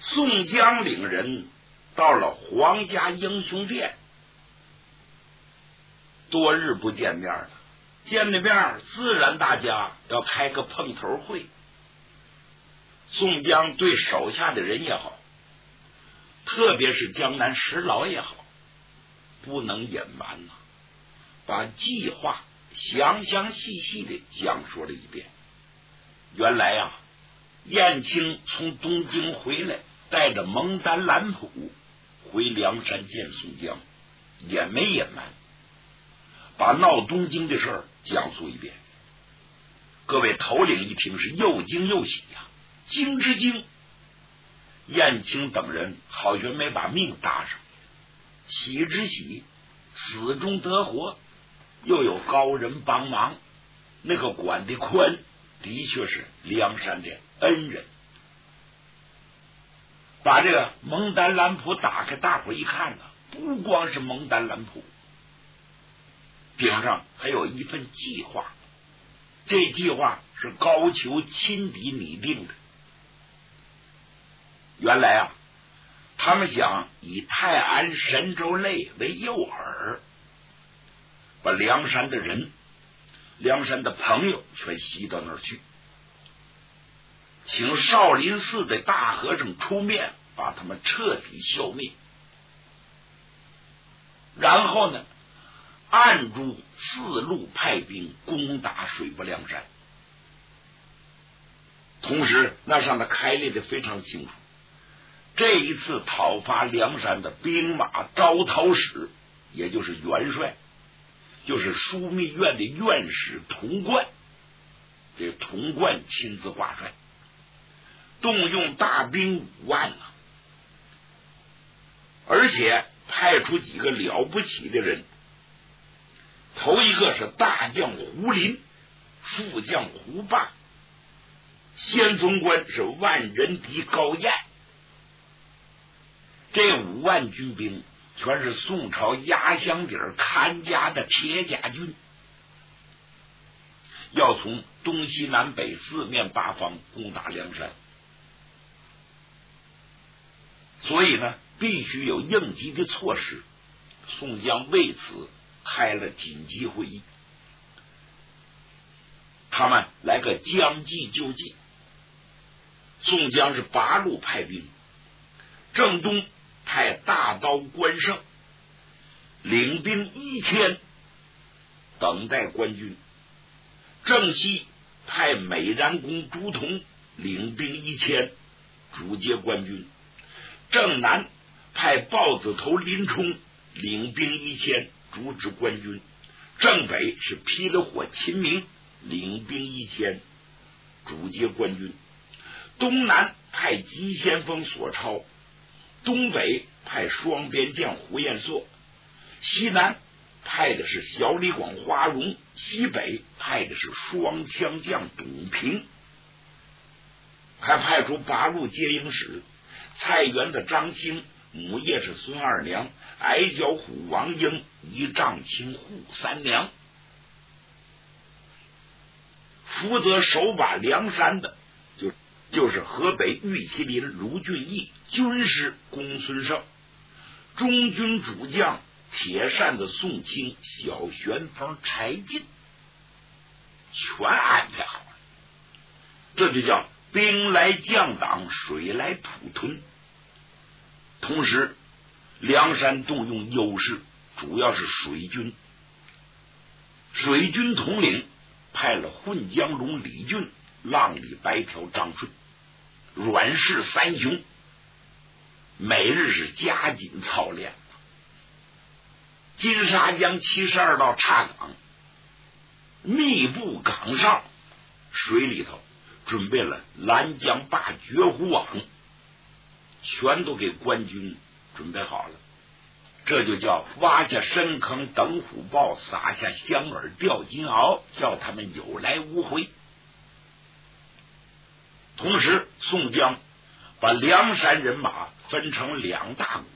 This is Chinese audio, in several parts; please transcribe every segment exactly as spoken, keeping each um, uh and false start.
宋江领人到了皇家英雄殿，多日不见面了，见了面自然大家要开个碰头会。宋江对手下的人也好，特别是江南十老也好，不能隐瞒呐、啊，把计划详详细细的讲述了一遍。原来啊，燕青从东京回来，带着蒙丹兰普回梁山见宋江，也没隐瞒，把闹东京的事儿讲述一遍。各位头领一听是又惊又喜呀、啊，惊之惊，燕青等人好悬没把命搭上；喜之喜，死中得活，又有高人帮忙，那个管得宽，的确是梁山的恩人。把这个蒙丹兰谱打开，大伙一看呢，不光是蒙丹兰谱，顶上还有一份计划。这计划是高俅亲笔拟定的。原来啊，他们想以泰安神州类为诱饵，把梁山的人、梁山的朋友全吸到那儿去，请少林寺的大和尚出面，把他们彻底消灭。然后呢，暗中四路派兵攻打水泊梁山。同时那上头开列的非常清楚，这一次讨伐梁山的兵马招讨使，也就是元帅，就是枢密院的院士童贯，这童贯亲自挂帅，动用大兵五万啊，而且派出几个了不起的人。头一个是大将胡林，副将胡霸，先锋官是万人敌高彦。这五万军兵全是宋朝压箱底儿看家的铁甲军，要从东西南北四面八方攻打梁山，所以呢，必须有应急的措施。宋江为此开了紧急会议，他们来个将计就计。宋江是八路派兵，正东派大刀关胜领兵一千等待官军，正西派美髯公朱仝领兵一千主接官军，正南派豹子头林冲领兵一千主指官军，正北是霹雳火秦明领兵一千主接官军，东南派急先锋索超，东北派双边将胡彦硕，西南派的是小李广花荣，西北派的是双枪将董平，还派出八路接应使，菜园的张兴，母夜是孙二娘，矮脚虎王英，一丈青扈三娘。负责守把梁山的就就是河北玉麒麟卢俊义，军师公孙胜，中军主将铁扇子宋清，小旋风柴进，全安排好了。这就叫兵来将挡，水来土屯。同时梁山动用优势，主要是水军，水军统领派了混江龙李俊、浪里白条张顺、阮氏三雄，每日是加紧操练。金沙江七十二道岔港密布港上，水里头准备了拦江坝、绝户网，全都给官军准备好了。这就叫挖下深坑等虎豹，撒下香饵钓金鳌，叫他们有来无回。同时宋江把梁山人马分成两大股，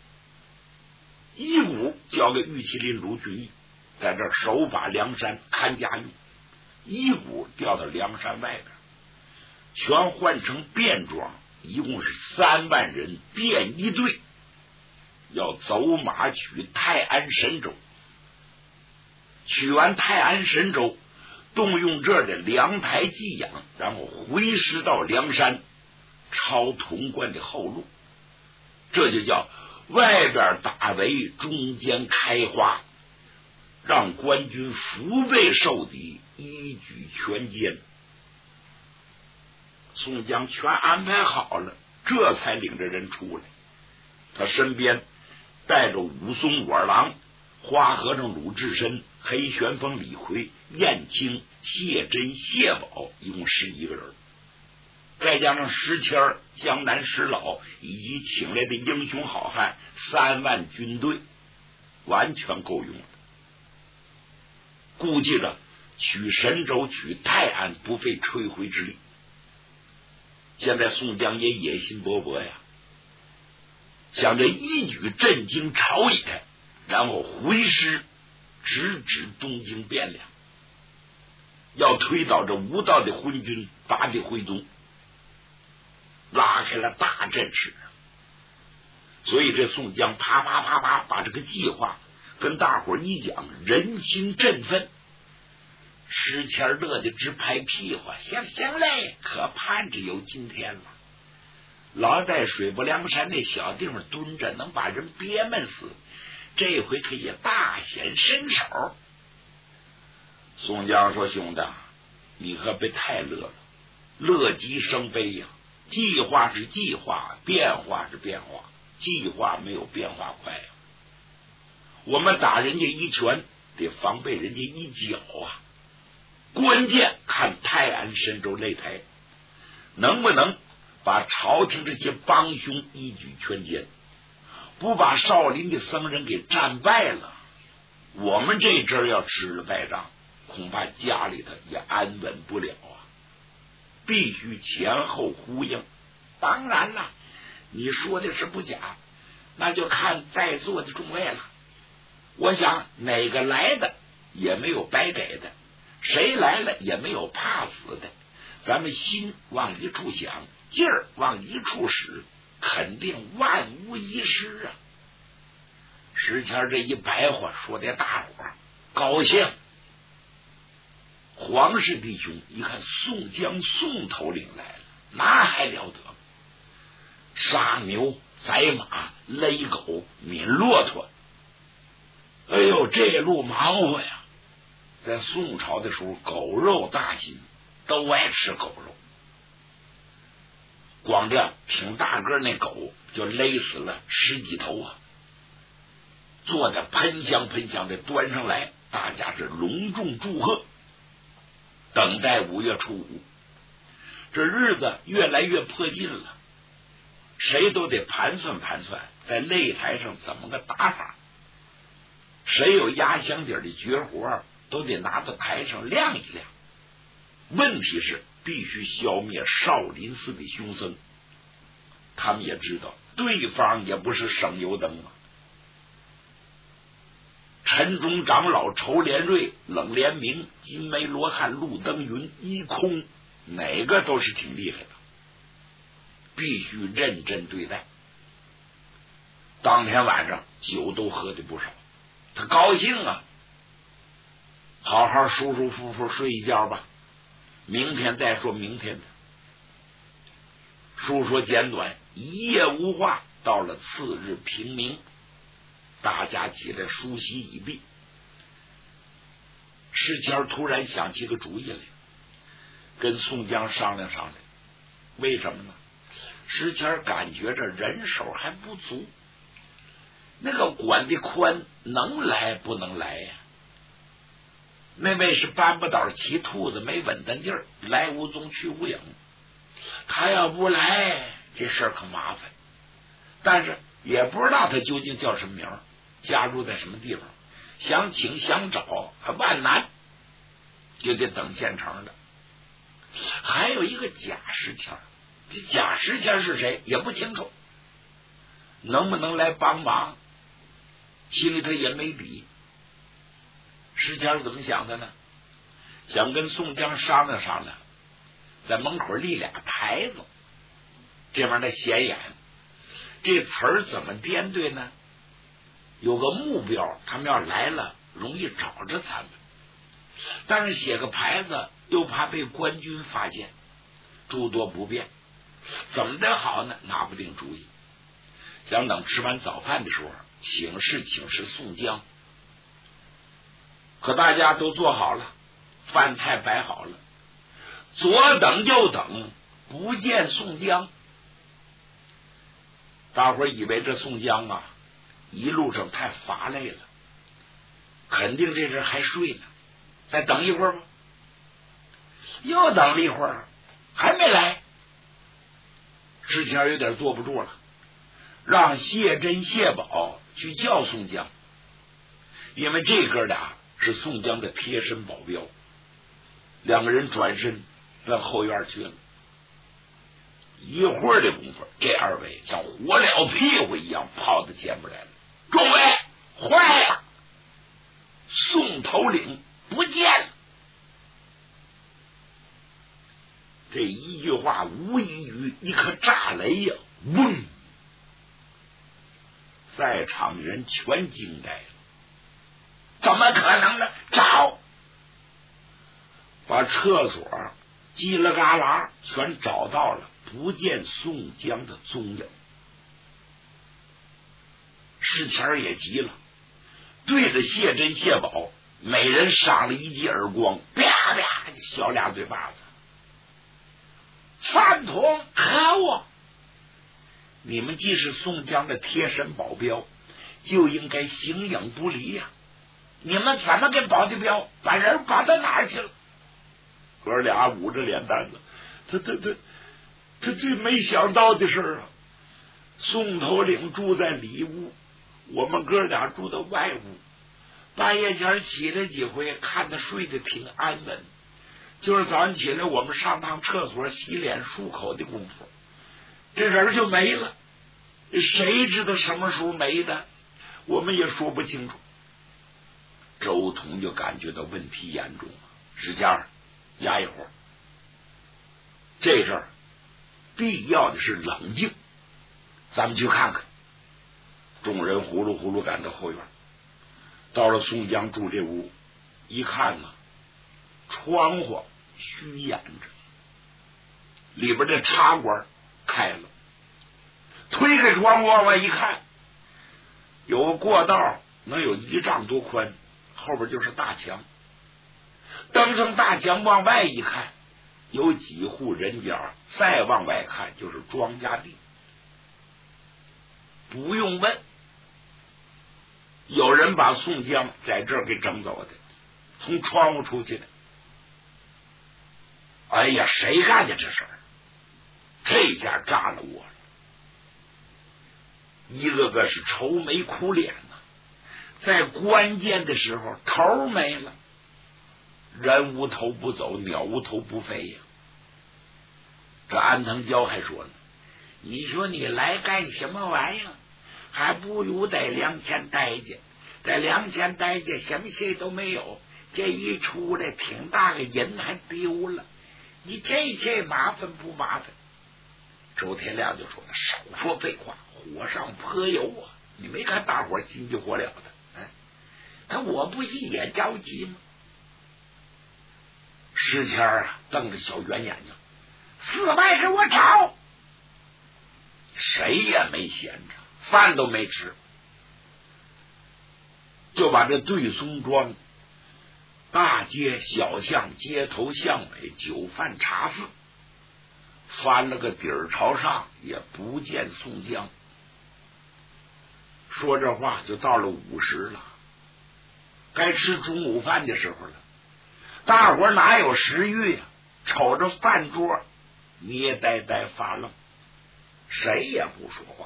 一股交给玉麒麟卢俊义，在这儿守把梁山看家用；一股调到梁山外边，全换成便装， 一共是三万人编一队，要走马取泰安神州。取完泰安神州，动用这儿的粮台给养，然后回师到梁山，抄潼关的后路。这就叫外边打围，中间开花，让官军腹背受敌，一举全歼。宋江全安排好了，这才领着人出来。他身边带着武松、我郎、花和尚鲁智深、黑旋风李逵、燕青、谢珍、谢宝，一共十一个人，再加上石谦、江南石老以及请来的英雄好汉三万军队，完全够用了。估计着取神州、取泰安不费吹灰之力。现在宋江也野心勃勃呀，想着一举震惊朝野，然后回师直指东京汴梁，要推倒这无道的昏君，拔地回宗，拉开了大阵势。所以这宋江啪啪啪啪把这个计划跟大伙一讲，人心振奋。石谦乐得直拍屁股，行行嘞，可盼着有今天了。老在水泊梁山那小地方蹲着，能把人憋闷死，这回可以大显身手。宋江说：“兄弟，你可别太乐了，乐极生悲呀、啊。计划是计划，变化是变化，计划没有变化快呀、啊。我们打人家一拳，得防备人家一脚啊。关键看泰安神州擂台能不能把朝廷这些帮凶一举全歼，不把少林的僧人给战败了，我们这阵要吃了败仗，恐怕家里头也安稳不了啊！必须前后呼应。当然了，你说的是不假，那就看在座的众位了。我想哪个来的也没有白给的，谁来了也没有怕死的。咱们心往一处想，劲儿往一处使，肯定万无一失啊！石谦这一白话说的大伙高兴。黄氏弟兄一看宋江宋头领来了，那还了得！杀牛、宰马、勒狗、抿骆驼，哎呦，这路忙活呀！在宋朝的时候，狗肉大兴，都爱吃狗肉。光这挺大个那狗就勒死了十几头啊！做的喷香喷香的端上来，大家是隆重祝贺，等待五月初五。这日子越来越迫近了，谁都得盘算盘算，在擂台上怎么个打法。谁有压箱底的绝活，都得拿到台上亮一亮。问题是必须消灭少林寺的凶僧，他们也知道对方也不是省油灯啊。陈忠长老、仇连瑞、冷连明、金梅罗汉、陆登云、一空，哪个都是挺厉害的，必须认真对待。当天晚上酒都喝的不少，他高兴啊，好好舒舒服服睡一觉吧，明天再说明天的。书说简短，一夜无话。到了次日平明，大家起来梳洗已毕。石谦突然想起个主意来，跟宋江商量商量。为什么呢？石谦感觉这人手还不足，那个管的宽能来不能来呀、啊？那位是搬不倒骑兔子，没稳当劲儿，来无踪去无影。他要不来，这事儿可麻烦。但是也不知道他究竟叫什么名，家住在什么地方，想请想找还万难，就得等现成的。还有一个贾石谦，这贾石谦是谁也不清楚，能不能来帮忙，心里头也没底。石谦是怎么想的呢？想跟宋江商量商量，在门口立俩牌子， 这边的显眼，这词儿怎么编对呢？有个目标，他们要来了容易找着他们，但是写个牌子又怕被官军发现，诸多不便，怎么的好呢？拿不定主意。想等吃完早饭的时候请示请示宋江，可大家都做好了，饭菜摆好了，左等右等不见宋江。大伙儿以为这宋江啊一路上太乏累了，肯定这阵还睡呢，再等一会儿吧。又等了一会儿还没来，之前有点坐不住了，让谢珍谢宝去叫宋江，因为这哥俩是宋江的贴身保镖。两个人转身奔后院去了。一会儿的功夫，这二位像火燎屁股一样跑到前面来了。众位，坏了！宋头领不见了。这一句话无异于一颗炸雷呀！嗡！在场的人全惊呆了。怎么可能呢？找！把厕所叽啦嘎啦全找到了，不见宋江的踪影。石谦也急了，对着谢珍谢宝每人赏了一记耳光，啪啪小俩嘴巴子。饭桶可恶！你们既是宋江的贴身保镖，就应该形影不离呀、啊！你们怎么给保的镖，把人保到哪儿去了？哥俩捂着脸蛋子，他他他他这没想到的事啊！宋头领住在里屋，我们哥俩住在外屋。半夜前起来几回，看他睡得挺安稳。就是早上起来，我们上趟厕所洗脸漱口的功夫，这人就没了。谁知道什么时候没的，我们也说不清楚。周通就感觉到问题严重了，石家压一会儿，这阵儿必要的是冷静，咱们去看看。众人呼噜呼噜赶到后院，到了宋江住这屋，一看呢，窗户虚掩着，里边的茶馆开了，推开窗户往外一看，有个过道能有一丈多宽，后边就是大墙。登上大墙往外一看，有几户人家，再往外看就是庄稼地。不用问，有人把宋江在这儿给整走的，从窗户出去的。哎呀，谁干的这事儿？这下炸了我了！一个个是愁眉苦脸呐、啊，在关键的时候头没了，人无头不走，鸟无头不飞呀。这安藤蛟还说呢，你说你来干什么玩意儿？还不如在梁前待着，在梁前待着什么事都没有，这一出来挺大个人还丢了，你这些麻烦不麻烦？周天亮就说了，少说废话，火上泼油啊！你没看大伙心急火燎的，哎，那我不是也着急吗？石谦啊，瞪着小圆眼睛，四外给我找！谁也没闲着，饭都没吃，就把这对松庄大街小巷、街头巷尾、酒饭茶肆翻了个底儿朝上，也不见宋江。说这话就到了午时了，该吃中午饭的时候了。大伙哪有食欲啊？瞅着饭桌，捏呆呆发愣，谁也不说话。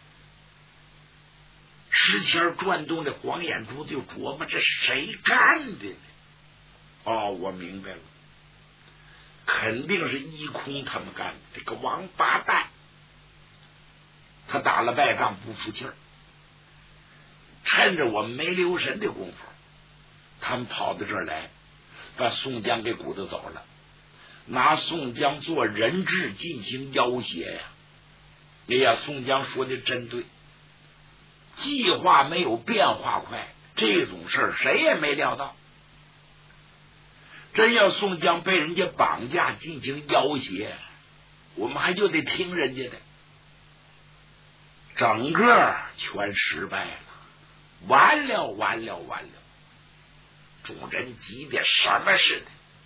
石谦转动着黄眼珠，就琢磨这谁干的呢？哦，我明白了，肯定是一空他们干的。这个王八蛋，他打了败仗不服气儿，趁着我们没留神的功夫，他们跑到这儿来，把宋江给鼓捣走了，拿宋江做人质进行要挟呀！ 哎呀，宋江说的真对，计划没有变化快，这种事儿谁也没料到。真要宋江被人家绑架进行要挟，我们还就得听人家的，整个全失败了，完了完了完了！众人急得什么似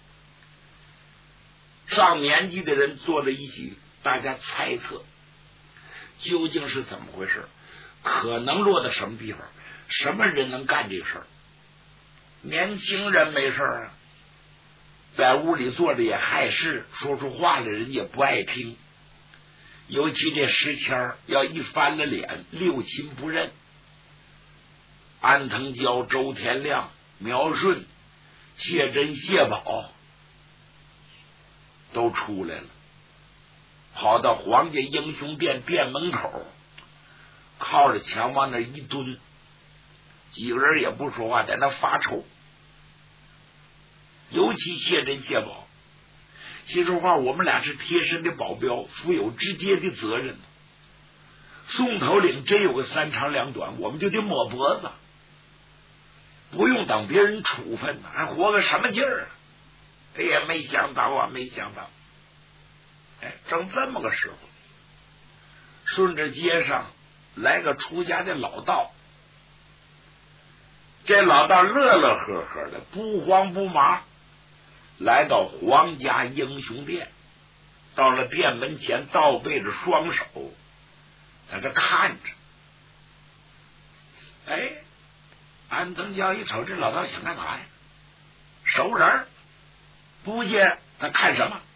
的，上年纪的人做了一些，大家猜测究竟是怎么回事，可能落到什么地方，什么人能干这事儿？年轻人没事啊，在屋里坐着也害事，说出话来人也不爱听，尤其这时迁要一翻了脸，六亲不认。安藤蛟、周天亮、苗顺、谢珍、谢宝都出来了，跑到皇家英雄殿殿门口，靠着墙往那一蹲，几个人也不说话，在那发愁。尤其谢珍、谢宝，说实话，我们俩是贴身的保镖，负有直接的责任。宋头领真有个三长两短，我们就得抹脖子，不用等别人处分，还活个什么劲儿啊？哎呀，没想到啊，没想到！哎，正这么个时候，顺着街上来个出家的老道，这老道乐乐呵呵的，不慌不忙，来到皇家英雄殿，到了殿门前，倒背着双手，在这看着。哎，安藤蛟一瞅这老道想干嘛呀？熟人，不见他看什么？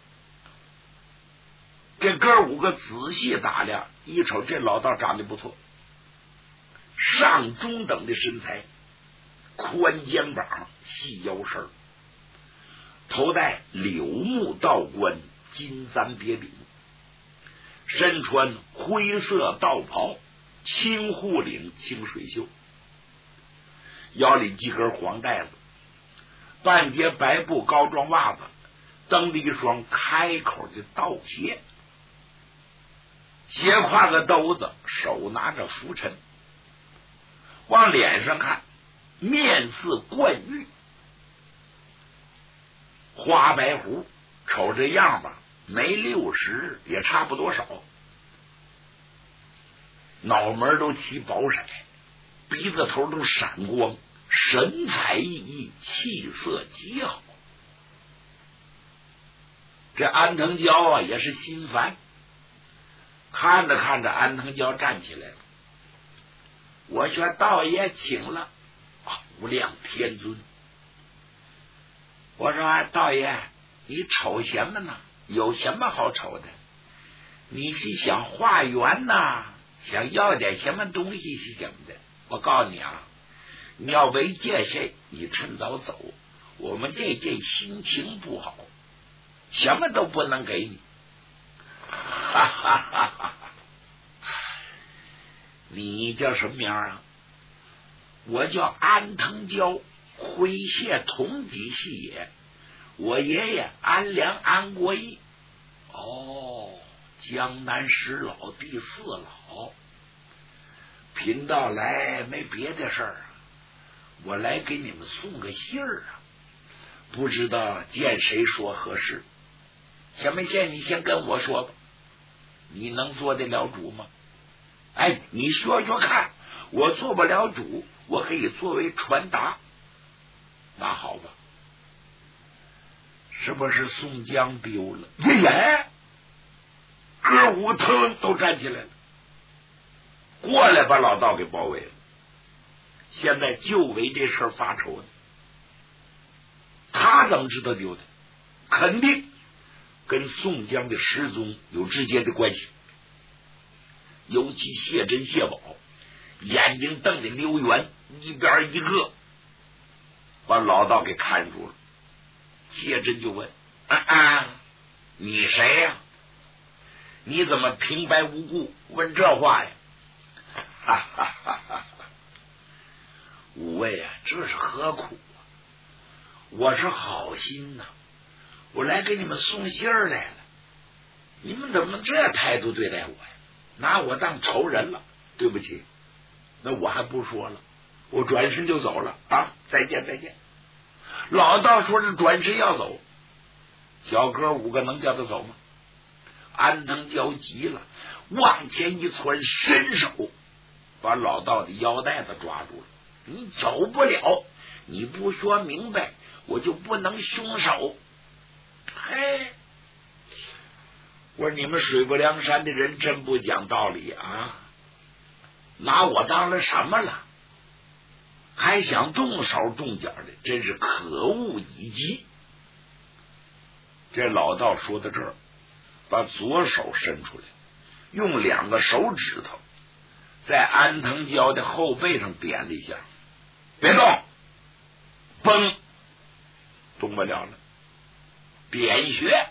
这哥五个仔细打量，一瞅这老道长得不错，上中等的身材，宽肩膀，细腰身，头戴柳木道冠，金簪别柄，身穿灰色道袍，青护领，青水袖，腰里系根黄带子，半截白布高装袜子，蹬了一双开口的道鞋，斜挎个兜子，手拿着拂尘，往脸上看，面似冠玉，花白胡，瞅这样吧，没六十也差不多少，脑门都起宝色，鼻子头都闪光，神采奕奕，气色极好。这安藤蛟啊也是心烦，看着看着，安藤蛟站起来了，我劝道爷请了，无量天尊。我说、啊、道爷，你瞅什么呢？有什么好瞅的？你是想化缘呐？想要点什么东西是怎么的？我告诉你啊，你要为这些，你趁早走。我们这这心情不好，什么都不能给你。哈哈哈哈！你叫什么名啊？我叫安藤蛟，挥谢同级系也。我爷爷安良安国义，哦，江南十老第四老。贫道来没别的事儿啊，我来给你们送个信儿啊，不知道见谁说合适。什么信？你先跟我说吧，你能做得了主吗？哎，你说说看，我做不了主，我可以作为传达。那好吧，是不是宋江丢了？耶！哥五个腾都站起来了，过来把老道给包围了。现在就为这事儿发愁呢。他怎么知道丢的？肯定跟宋江的失踪有直接的关系。尤其谢珍、谢宝眼睛瞪得溜圆，一边一个，把老道给看住了。谢珍就问：啊啊，你谁呀、啊？你怎么平白无故问这话呀？哈哈哈哈！五位啊，这是何苦啊？我是好心呐、啊，我来给你们送信儿来了，你们怎么这态度对待我呀？ 拿我当仇人了，对不起，那我还不说了，我转身就走了啊！再见再见。老道说是转身要走，小哥五个能叫他走吗？安藤娇急了，往前一窜，伸手把老道的腰带子抓住了。你走不了，你不说明白，我就不能凶手。嘿，我说你们水泊梁山的人真不讲道理啊！拿我当了什么了？还想动手动脚的，真是可恶已极。这老道说到这儿，把左手伸出来，用两个手指头在安藤娇的后背上点了一下，别动，嘣，动不了了，点穴。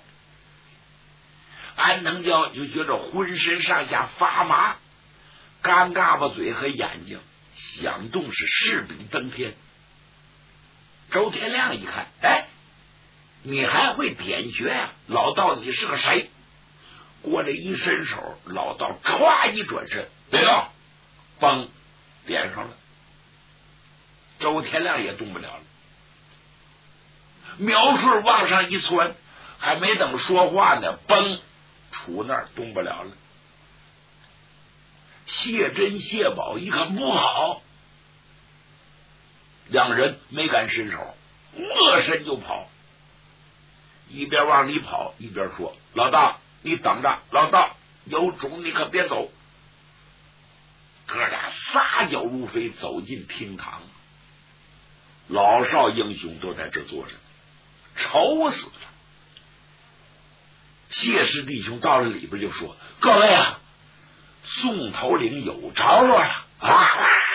安藤娇就觉得浑身上下发麻，干嘎巴嘴和眼睛想动是势比登天。周天亮一看，哎，你还会点穴呀、啊？老道，你是个谁？过来一伸手，老道歘一转身，别动，嘣，点上了。周天亮也动不了了。苗顺往上一窜，还没等说话呢，嘣，杵那儿动不了了。谢珍、谢宝一看不好，两人没敢伸手，摸身就跑，一边往里跑一边说：“老大，你等着，老大有种你可别走。”哥俩撒脚如飞走进厅堂，老少英雄都在这坐着，愁死了。谢氏弟兄到了里边就说：“各位啊，宋头领有着落了啊！”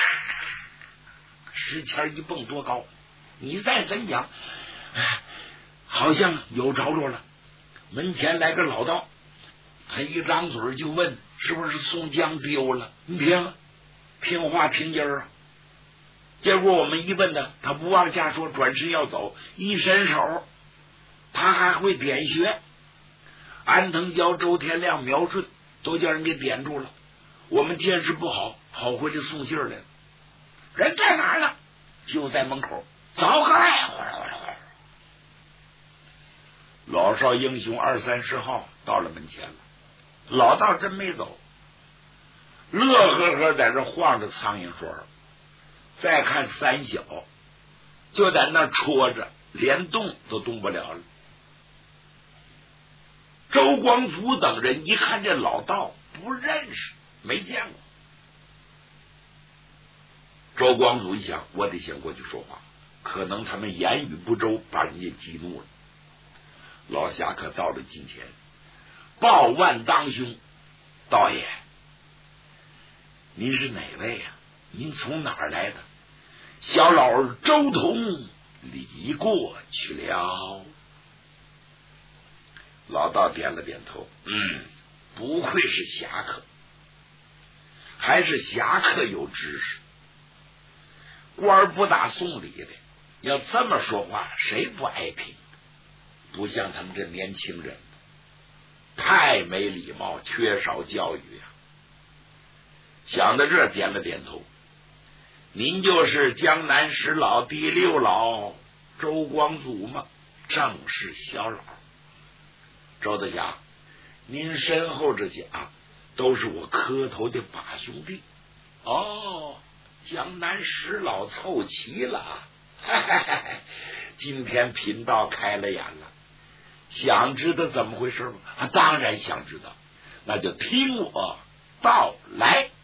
石谦一蹦多高，你再怎讲，好像有着落了。门前来个老道，他一张嘴就问是不是宋江丢了？你听，听话听音儿啊！结果我们一问呢，他不往下说，转身要走，一伸手，他还会点穴。安藤娇、周天亮、苗顺都叫人给点住了。我们见识不好，跑回来送信来了。人在哪儿呢？就在门口。走开！老少英雄二三十号到了门前了，老道真没走，乐呵呵在这晃着苍蝇说。再看三小，就在那戳着，连动都动不了了。周光祖等人一看这老道不认识，没见过。周光祖一想，我得先过去说话，可能他们言语不周，把人家激怒了。老侠客到了近前，报万当兄，道爷，您是哪位呀、啊？您从哪儿来的？小老儿周同离过去了。老道点了点头，嗯，不愧是侠客，还是侠客有知识。官不打送礼的，要这么说话，谁不爱听？不像他们这年轻人，太没礼貌，缺少教育呀、啊。想到这，点了点头。您就是江南十老第六老周光祖吗？正是小老。周大侠，您身后这些啊，都是我磕头的把兄弟。哦，江南十老凑齐了，嘿嘿嘿，今天贫道开了眼了。想知道怎么回事吗？啊，当然想知道，那就听我道来。